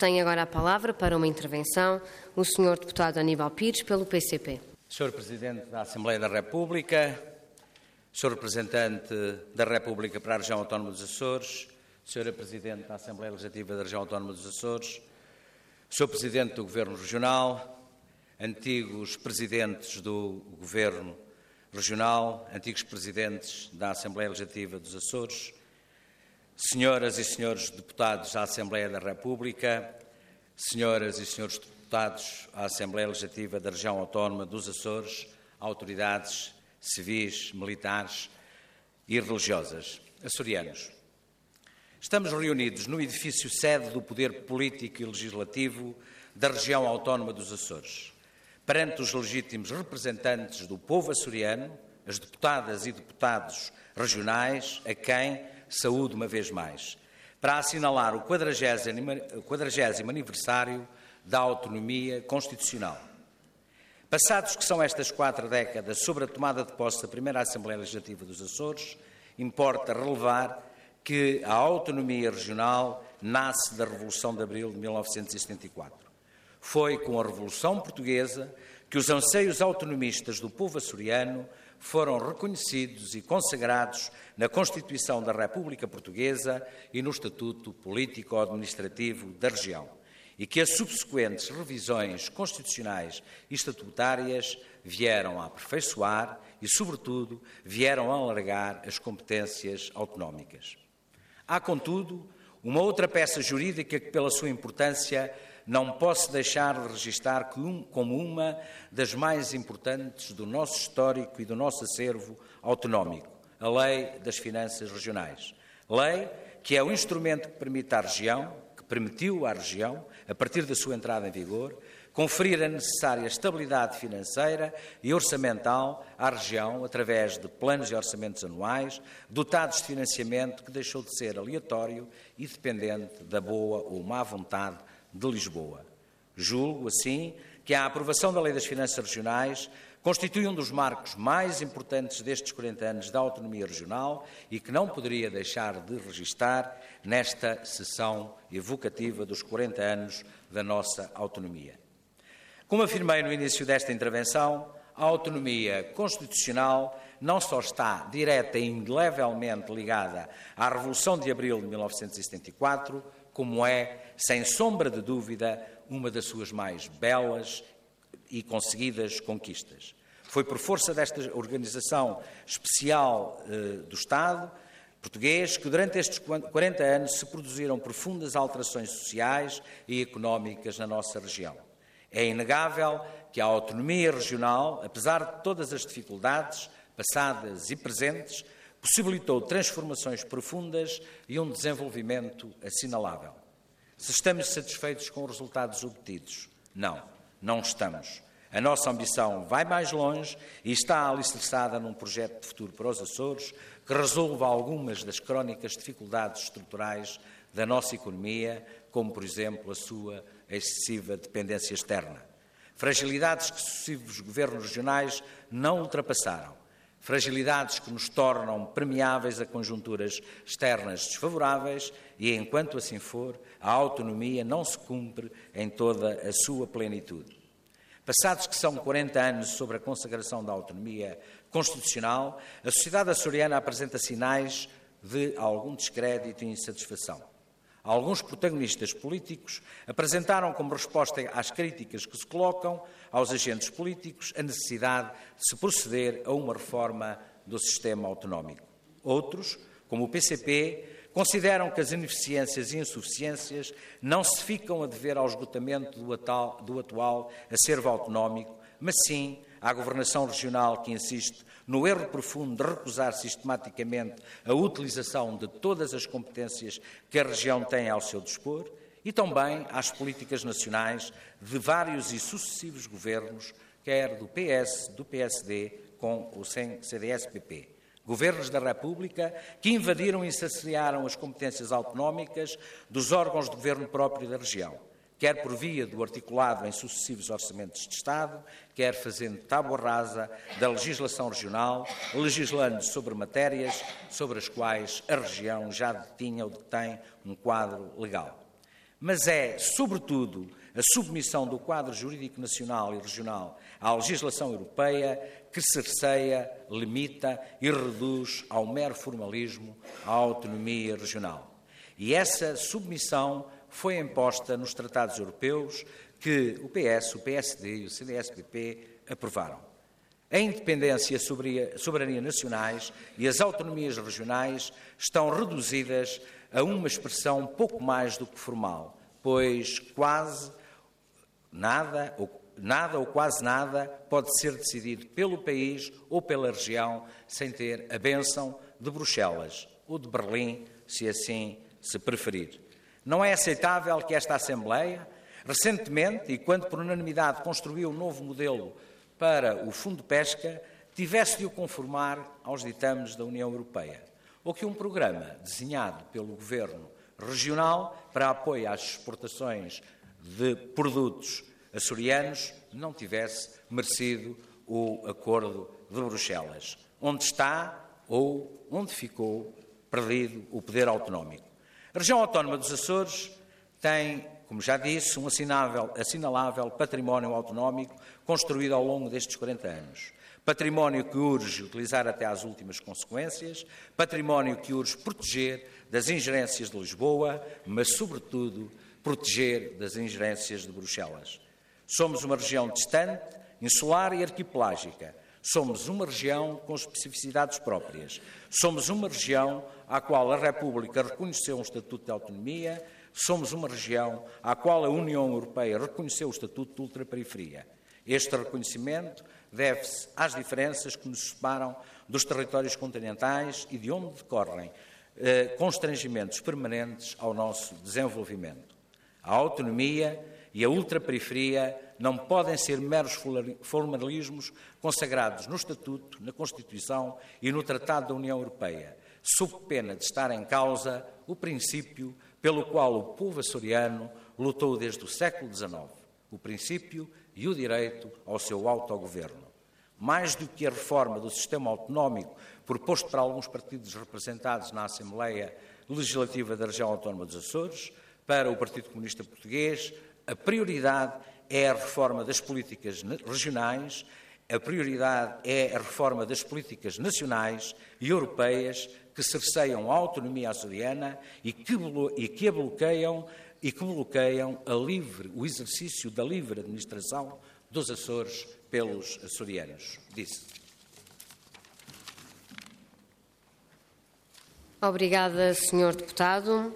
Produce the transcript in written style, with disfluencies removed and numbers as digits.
Tem agora a palavra para uma intervenção o Sr. Deputado Aníbal Pires, pelo PCP. Sr. Presidente da Assembleia da República, Sr. Representante da República para a Região Autónoma dos Açores, Sra. Presidente da Assembleia Legislativa da Região Autónoma dos Açores, Sr. Presidente do Governo Regional, antigos Presidentes do Governo Regional, antigos Presidentes da Assembleia Legislativa dos Açores, Senhoras e Senhores Deputados à Assembleia da República, Senhoras e Senhores Deputados à Assembleia Legislativa da Região Autónoma dos Açores, autoridades civis, militares e religiosas, açorianos. Estamos reunidos no edifício sede do Poder Político e Legislativo da Região Autónoma dos Açores, perante os legítimos representantes do povo açoriano, as deputadas e deputados regionais, a quem saúdo uma vez mais, para assinalar o 40º aniversário da autonomia constitucional. Passados que são estas 4 décadas sobre a tomada de posse da primeira Assembleia Legislativa dos Açores, importa relevar que a autonomia regional nasce da Revolução de Abril de 1974. Foi com a Revolução Portuguesa que os anseios autonomistas do povo açoriano foram reconhecidos e consagrados na Constituição da República Portuguesa e no Estatuto Político-Administrativo da região, e que as subsequentes revisões constitucionais e estatutárias vieram a aperfeiçoar e, sobretudo, vieram a alargar as competências autonómicas. Há, contudo, uma outra peça jurídica que, pela sua importância, não posso deixar de registar como uma das mais importantes do nosso histórico e do nosso acervo autonómico, a Lei das Finanças Regionais. Lei que é o instrumento que permitiu à região, a partir da sua entrada em vigor, conferir a necessária estabilidade financeira e orçamental à região através de planos e orçamentos anuais, dotados de financiamento que deixou de ser aleatório e dependente da boa ou má vontade de Lisboa. Julgo, assim, que a aprovação da Lei das Finanças Regionais constitui um dos marcos mais importantes destes 40 anos da autonomia regional e que não poderia deixar de registar nesta sessão evocativa dos 40 anos da nossa autonomia. Como afirmei no início desta intervenção, a autonomia constitucional não só está direta e indelevelmente ligada à Revolução de Abril de 1974, como é, sem sombra de dúvida, uma das suas mais belas e conseguidas conquistas. Foi por força desta organização especial do Estado português que durante estes 40 anos se produziram profundas alterações sociais e económicas na nossa região. É inegável que a autonomia regional, apesar de todas as dificuldades passadas e presentes, possibilitou transformações profundas e um desenvolvimento assinalável. Se estamos satisfeitos com os resultados obtidos? Não estamos. A nossa ambição vai mais longe e está alicerçada num projeto de futuro para os Açores que resolva algumas das crónicas dificuldades estruturais da nossa economia, como, por exemplo, a sua excessiva dependência externa. Fragilidades que sucessivos governos regionais não ultrapassaram. Fragilidades que nos tornam permeáveis a conjunturas externas desfavoráveis e, enquanto assim for, a autonomia não se cumpre em toda a sua plenitude. Passados que são 40 anos sobre a consagração da autonomia constitucional, a sociedade açoriana apresenta sinais de algum descrédito e insatisfação. Alguns protagonistas políticos apresentaram como resposta às críticas que se colocam aos agentes políticos a necessidade de se proceder a uma reforma do sistema autonómico. Outros, como o PCP, consideram que as ineficiências e insuficiências não se ficam a dever ao esgotamento do atual acervo autonómico, mas sim à governação regional que insiste no erro profundo de recusar sistematicamente a utilização de todas as competências que a região tem ao seu dispor e também às políticas nacionais de vários e sucessivos governos, quer do PS, do PSD, com ou sem CDS-PP. Governos da República que invadiram e saciaram as competências autonómicas dos órgãos de governo próprio da região, quer por via do articulado em sucessivos orçamentos de Estado, quer fazendo tábua rasa da legislação regional, legislando sobre matérias sobre as quais a região já detinha ou detém um quadro legal. mas é, sobretudo, a submissão do quadro jurídico nacional e regional à legislação europeia que cerceia, limita e reduz ao mero formalismo a autonomia regional. E essa submissão foi imposta nos tratados europeus que o PS, o PSD e o CDS-PP aprovaram. A independência e a soberania nacionais e as autonomias regionais estão reduzidas a uma expressão pouco mais do que formal, pois quase nada ou quase nada pode ser decidido pelo país ou pela região sem ter a bênção de Bruxelas ou de Berlim, se assim se preferir. Não é aceitável que esta Assembleia, recentemente, e quando por unanimidade construiu um novo modelo para o Fundo de Pesca, tivesse de o conformar aos ditames da União Europeia, ou que um programa desenhado pelo Governo regional para apoio às exportações de produtos açorianos não tivesse merecido o Acordo de Bruxelas, onde está ou onde ficou perdido o poder autonómico. A região autónoma dos Açores tem, como já disse, um assinalável património autonómico construído ao longo destes 40 anos. Património que urge utilizar até às últimas consequências, património que urge proteger das ingerências de Lisboa, mas, sobretudo, proteger das ingerências de Bruxelas. Somos uma região distante, insular e arquipelágica. Somos uma região com especificidades próprias. Somos uma região à qual a República reconheceu um estatuto de autonomia. Somos uma região à qual a União Europeia reconheceu o estatuto de ultraperiferia. Este reconhecimento deve-se às diferenças que nos separam dos territórios continentais e de onde decorrem constrangimentos permanentes ao nosso desenvolvimento. A autonomia e a ultraperiferia não podem ser meros formalismos consagrados no Estatuto, na Constituição e no Tratado da União Europeia, sob pena de estar em causa o princípio pelo qual o povo açoriano lutou desde o século XIX, o princípio e o direito ao seu autogoverno. Mais do que a reforma do sistema autonómico proposto por alguns partidos representados na Assembleia Legislativa da Região Autónoma dos Açores, para o Partido Comunista Português, a prioridade é a reforma das políticas regionais, a prioridade é a reforma das políticas nacionais e europeias que cerceiam a autonomia açoriana e que bloqueiam o exercício da livre administração dos Açores pelos açorianos. Disse. Obrigada, Sr. Deputado.